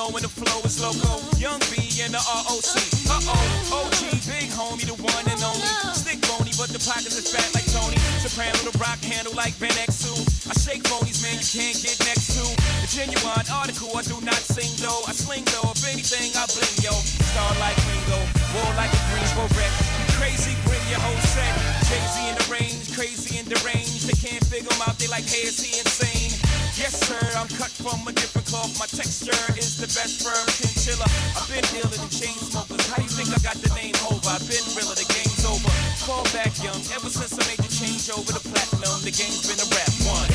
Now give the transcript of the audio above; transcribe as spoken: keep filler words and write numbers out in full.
know when the flow is loco. Young B and the R O C. Uh-oh, O G, big homie, the one and only. Stick bony, but the pockets is fat like Tony. Soprano, the rock handle like Ben X two. I shake phonies, man, you can't get next to. The genuine article, I do not sing though. I sling though, if anything, I bling yo. Star like Ringo, war like a Greensboro wreck. You crazy, bring your whole set. Jay-Z in the range, crazy and deranged. They can't figure him out, they like, hey, is he insane? Yes, sir, I'm cut from a different cloth. My texture is the best firm chinchilla. I've been dealing in chain smokers. How you think I got the name over? I've been realer, the game's over. Fall back young, ever since I made the change over to platinum, the game's been a rap one.